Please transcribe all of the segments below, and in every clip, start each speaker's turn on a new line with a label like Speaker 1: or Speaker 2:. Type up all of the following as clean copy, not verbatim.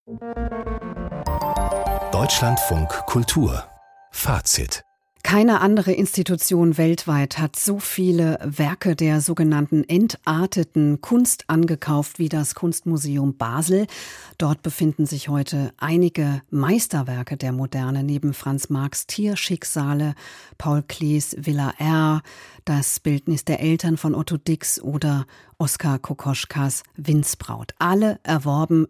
Speaker 1: Deutschlandfunk Kultur Fazit.
Speaker 2: Keine andere Institution weltweit hat so viele Werke der sogenannten entarteten Kunst angekauft wie das Kunstmuseum Basel. Dort befinden sich heute einige Meisterwerke der Moderne, neben Franz Marcs Tierschicksale, Paul Klees Villa R., das Bildnis der Eltern von Otto Dix oder Oskar Kokoschkas Windsbraut. Alle erworben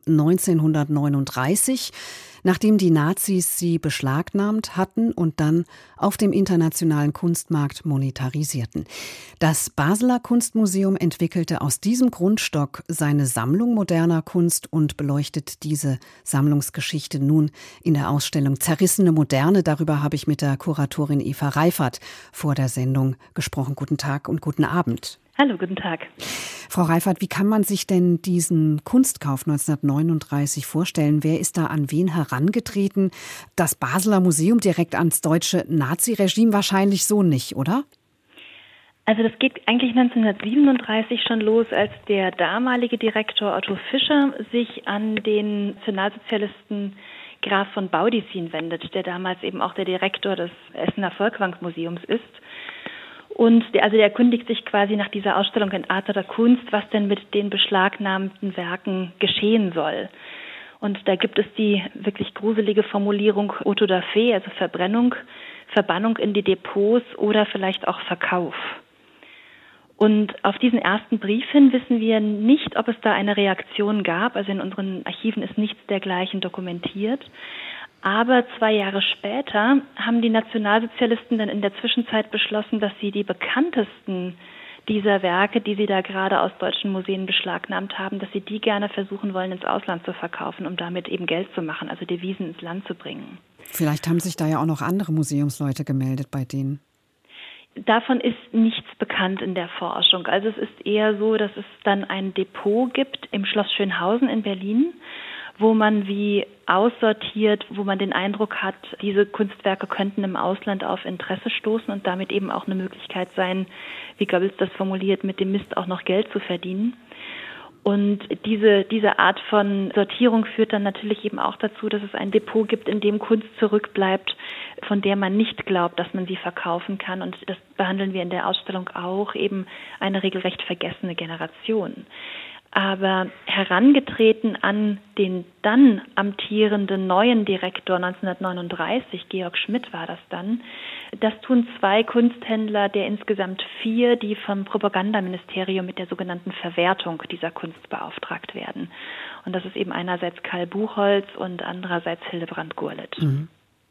Speaker 2: 1939, nachdem die Nazis sie beschlagnahmt hatten und dann auf dem internationalen Kunstmarkt monetarisierten. Das Basler Kunstmuseum entwickelte aus diesem Grundstock seine Sammlung moderner Kunst und beleuchtet diese Sammlungsgeschichte nun in der Ausstellung Zerrissene Moderne. Darüber habe ich mit der Kuratorin Eva Reifert vor der Sendung gesprochen. Guten Tag und guten Abend.
Speaker 3: Hallo, guten Tag.
Speaker 2: Frau Reifert, wie kann man sich denn diesen Kunstkauf 1939 vorstellen? Wer ist da an wen herangetreten? Das Basler Museum direkt ans deutsche Naziregime wahrscheinlich so nicht, oder?
Speaker 3: Also das geht eigentlich 1937 schon los, als der damalige Direktor Otto Fischer sich an den Nationalsozialisten Graf von Baudissin wendet, der damals eben auch der Direktor des Essener Volkwang-Museums ist. Und der erkundigt sich quasi nach dieser Ausstellung entarteter Kunst, was denn mit den beschlagnahmten Werken geschehen soll. Und da gibt es die wirklich gruselige Formulierung Auto da fe, also Verbrennung, Verbannung in die Depots oder vielleicht auch Verkauf. Und auf diesen ersten Brief hin wissen wir nicht, ob es da eine Reaktion gab. Also in unseren Archiven ist nichts dergleichen dokumentiert. Aber 2 Jahre später haben die Nationalsozialisten dann in der Zwischenzeit beschlossen, dass sie die bekanntesten dieser Werke, die sie da gerade aus deutschen Museen beschlagnahmt haben, dass sie die gerne versuchen wollen, ins Ausland zu verkaufen, um damit eben Geld zu machen, also Devisen ins Land zu bringen.
Speaker 2: Vielleicht haben sich da ja auch noch andere Museumsleute gemeldet bei denen.
Speaker 3: Davon ist nichts bekannt in der Forschung. Also es ist eher so, dass es dann ein Depot gibt im Schloss Schönhausen in Berlin, wo man wie aussortiert, wo man den Eindruck hat, diese Kunstwerke könnten im Ausland auf Interesse stoßen und damit eben auch eine Möglichkeit sein, wie Goebbels das formuliert, mit dem Mist auch noch Geld zu verdienen. Und diese Art von Sortierung führt dann natürlich eben auch dazu, dass es ein Depot gibt, in dem Kunst zurückbleibt, von der man nicht glaubt, dass man sie verkaufen kann. Und das behandeln wir in der Ausstellung auch, eben eine regelrecht vergessene Generation. Aber herangetreten an den dann amtierenden neuen Direktor 1939, Georg Schmidt war das dann, das tun 2 Kunsthändler der insgesamt 4, die vom Propagandaministerium mit der sogenannten Verwertung dieser Kunst beauftragt werden. Und das ist eben einerseits Karl Buchholz und andererseits Hildebrand Gurlitt.
Speaker 2: Mhm.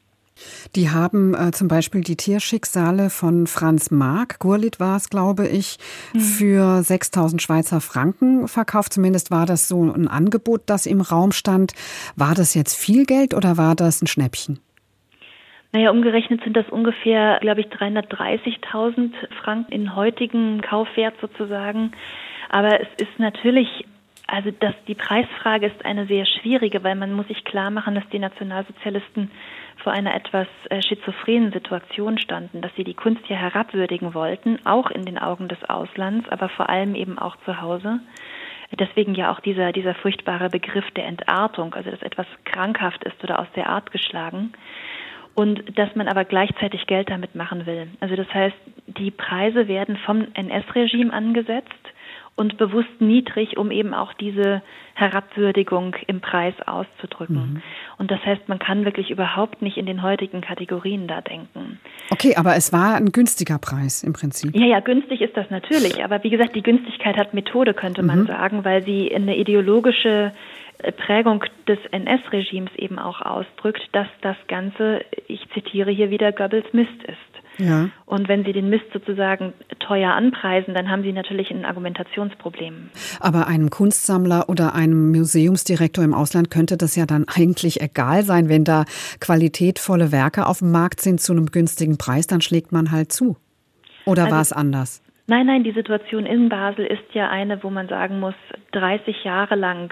Speaker 2: Die haben zum Beispiel die Tierschicksale von Franz Marc, Gurlitt war es, glaube ich, für 6.000 Schweizer Franken verkauft. Zumindest war das so ein Angebot, das im Raum stand. War das jetzt viel Geld oder war das ein Schnäppchen?
Speaker 3: Naja, umgerechnet sind das ungefähr, glaube ich, 330.000 Franken in heutigen Kaufwert sozusagen. Aber es ist natürlich, also die Preisfrage ist eine sehr schwierige, weil man muss sich klar machen, dass die Nationalsozialisten vor einer etwas schizophrenen Situation standen, dass sie die Kunst ja herabwürdigen wollten, auch in den Augen des Auslands, aber vor allem eben auch zu Hause. Deswegen ja auch dieser furchtbare Begriff der Entartung, also dass etwas krankhaft ist oder aus der Art geschlagen. Und dass man aber gleichzeitig Geld damit machen will. Also das heißt, die Preise werden vom NS-Regime angesetzt und bewusst niedrig, um eben auch diese Herabwürdigung im Preis auszudrücken. Mhm. Und das heißt, man kann wirklich überhaupt nicht in den heutigen Kategorien da denken.
Speaker 2: Okay, aber es war ein günstiger Preis im Prinzip.
Speaker 3: Ja, günstig ist das natürlich. Aber wie gesagt, die Günstigkeit hat Methode, könnte man sagen, weil sie eine ideologische Prägung des NS-Regimes eben auch ausdrückt, dass das Ganze, ich zitiere hier wieder, Goebbels Mist ist. Ja. Und wenn Sie den Mist sozusagen teuer anpreisen, dann haben Sie natürlich ein Argumentationsproblem.
Speaker 2: Aber einem Kunstsammler oder einem Museumsdirektor im Ausland könnte das ja dann eigentlich egal sein, wenn da qualitätvolle Werke auf dem Markt sind zu einem günstigen Preis, dann schlägt man halt zu. Oder war es anders?
Speaker 3: Nein, die Situation in Basel ist ja eine, wo man sagen muss, 30 Jahre lang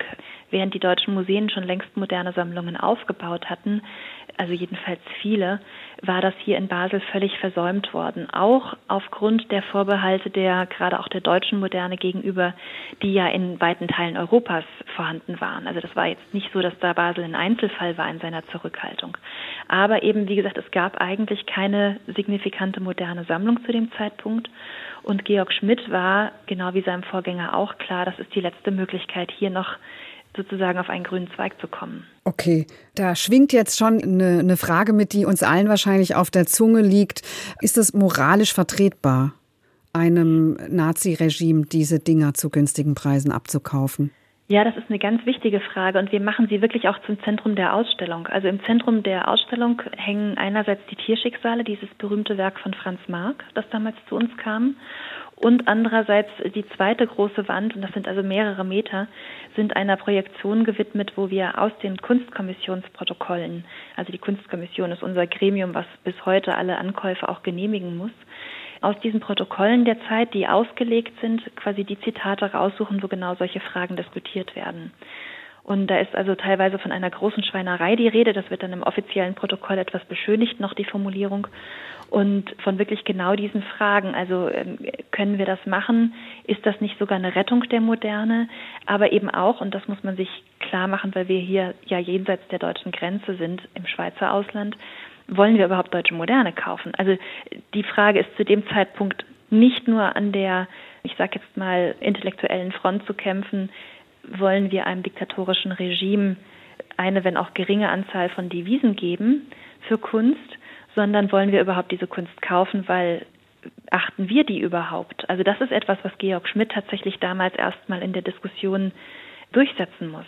Speaker 3: während die deutschen Museen schon längst moderne Sammlungen aufgebaut hatten, also jedenfalls viele, war das hier in Basel völlig versäumt worden. Auch aufgrund der Vorbehalte gerade auch der deutschen Moderne gegenüber, die ja in weiten Teilen Europas vorhanden waren. Also das war jetzt nicht so, dass da Basel ein Einzelfall war in seiner Zurückhaltung. Aber eben, wie gesagt, es gab eigentlich keine signifikante moderne Sammlung zu dem Zeitpunkt. Und Georg Schmidt war, genau wie seinem Vorgänger auch, klar, das ist die letzte Möglichkeit, hier noch sozusagen auf einen grünen Zweig zu kommen.
Speaker 2: Okay, da schwingt jetzt schon eine Frage mit, die uns allen wahrscheinlich auf der Zunge liegt. Ist es moralisch vertretbar, einem Naziregime diese Dinger zu günstigen Preisen abzukaufen?
Speaker 3: Ja, das ist eine ganz wichtige Frage und wir machen sie wirklich auch zum Zentrum der Ausstellung. Also im Zentrum der Ausstellung hängen einerseits die Tierschicksale, dieses berühmte Werk von Franz Marc, das damals zu uns kam, und andererseits die zweite große Wand, und das sind also mehrere Meter, sind einer Projektion gewidmet, wo wir aus den Kunstkommissionsprotokollen, also die Kunstkommission ist unser Gremium, was bis heute alle Ankäufe auch genehmigen muss, aus diesen Protokollen der Zeit, die ausgelegt sind, quasi die Zitate raussuchen, wo genau solche Fragen diskutiert werden. Und da ist also teilweise von einer großen Schweinerei die Rede, das wird dann im offiziellen Protokoll etwas beschönigt, noch die Formulierung, und von wirklich genau diesen Fragen, also können wir das machen, ist das nicht sogar eine Rettung der Moderne, aber eben auch, und das muss man sich klar machen, weil wir hier ja jenseits der deutschen Grenze sind, im Schweizer Ausland, wollen wir überhaupt deutsche Moderne kaufen? Also die Frage ist zu dem Zeitpunkt nicht nur an der, ich sage jetzt mal, intellektuellen Front zu kämpfen, wollen wir einem diktatorischen Regime eine, wenn auch geringe Anzahl von Devisen geben für Kunst, sondern wollen wir überhaupt diese Kunst kaufen, weil achten wir die überhaupt? Also das ist etwas, was Georg Schmidt tatsächlich damals erstmal in der Diskussion durchsetzen muss.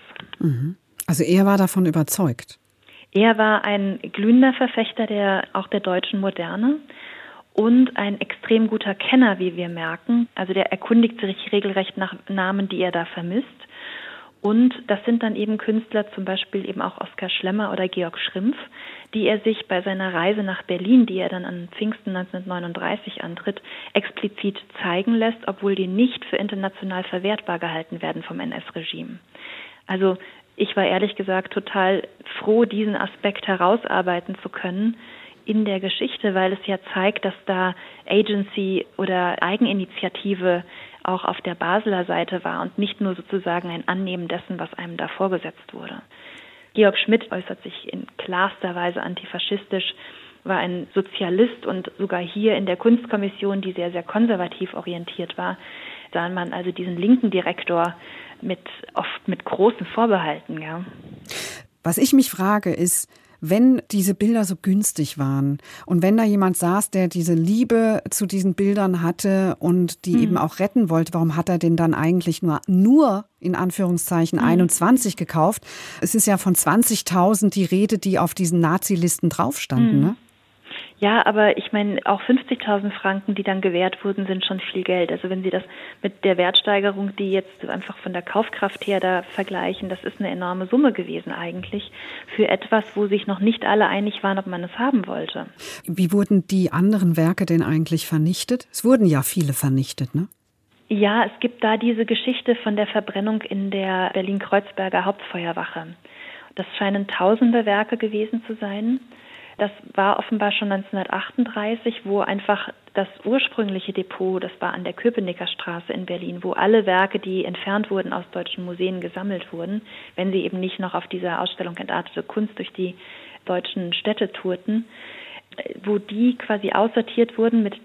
Speaker 2: Also er war davon überzeugt?
Speaker 3: Er war ein glühender Verfechter der deutschen Moderne und ein extrem guter Kenner, wie wir merken. Also der erkundigt sich regelrecht nach Namen, die er da vermisst. Und das sind dann eben Künstler, zum Beispiel eben auch Oskar Schlemmer oder Georg Schrimpf, die er sich bei seiner Reise nach Berlin, die er dann an Pfingsten 1939 antritt, explizit zeigen lässt, obwohl die nicht für international verwertbar gehalten werden vom NS-Regime. Also ich war ehrlich gesagt total froh, diesen Aspekt herausarbeiten zu können in der Geschichte, weil es ja zeigt, dass da Agency oder Eigeninitiative auch auf der Basler Seite war und nicht nur sozusagen ein Annehmen dessen, was einem da vorgesetzt wurde. Georg Schmidt äußert sich in klarster Weise antifaschistisch, war ein Sozialist und sogar hier in der Kunstkommission, die sehr, sehr konservativ orientiert war, sah man also diesen linken Direktor oft mit großen Vorbehalten. Ja.
Speaker 2: Was ich mich frage ist, wenn diese Bilder so günstig waren und wenn da jemand saß, der diese Liebe zu diesen Bildern hatte und die eben auch retten wollte, warum hat er denn dann eigentlich nur in Anführungszeichen 21 gekauft? Es ist ja von 20.000 die Rede, die auf diesen Nazi-Listen drauf standen, ne?
Speaker 3: Ja, aber ich meine, auch 50.000 Franken, die dann gewährt wurden, sind schon viel Geld. Also wenn Sie das mit der Wertsteigerung, die jetzt einfach von der Kaufkraft her da vergleichen, das ist eine enorme Summe gewesen eigentlich für etwas, wo sich noch nicht alle einig waren, ob man es haben wollte.
Speaker 2: Wie wurden die anderen Werke denn eigentlich vernichtet? Es wurden ja viele vernichtet, ne?
Speaker 3: Ja, es gibt da diese Geschichte von der Verbrennung in der Berlin-Kreuzberger Hauptfeuerwache. Das scheinen tausende Werke gewesen zu sein. Das war offenbar schon 1938, wo einfach das ursprüngliche Depot, das war an der Köpenicker Straße in Berlin, wo alle Werke, die entfernt wurden aus deutschen Museen, gesammelt wurden, wenn sie eben nicht noch auf dieser Ausstellung Entartete Kunst durch die deutschen Städte tourten, wo die quasi aussortiert wurden mit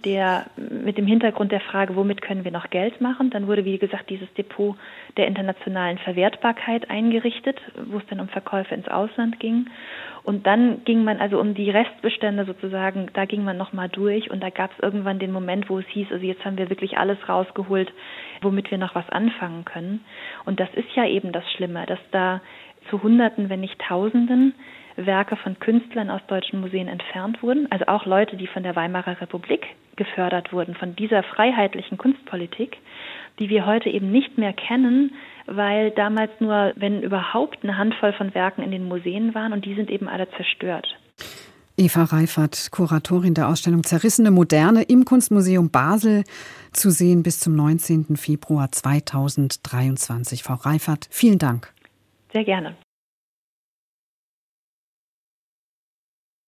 Speaker 3: dem Hintergrund der Frage, womit können wir noch Geld machen. Dann wurde, wie gesagt, dieses Depot der internationalen Verwertbarkeit eingerichtet, wo es dann um Verkäufe ins Ausland ging. Und dann ging man also um die Restbestände sozusagen, da ging man nochmal durch und da gab es irgendwann den Moment, wo es hieß, also jetzt haben wir wirklich alles rausgeholt, womit wir noch was anfangen können. Und das ist ja eben das Schlimme, dass da zu Hunderten, wenn nicht Tausenden Werke von Künstlern aus deutschen Museen entfernt wurden, also auch Leute, die von der Weimarer Republik gefördert wurden, von dieser freiheitlichen Kunstpolitik, die wir heute eben nicht mehr kennen, weil damals nur, wenn überhaupt, eine Handvoll von Werken in den Museen waren und die sind eben alle zerstört.
Speaker 2: Eva Reifert, Kuratorin der Ausstellung Zerrissene Moderne im Kunstmuseum Basel, zu sehen bis zum 19. Februar 2023. Frau Reifert, vielen Dank.
Speaker 3: Sehr gerne.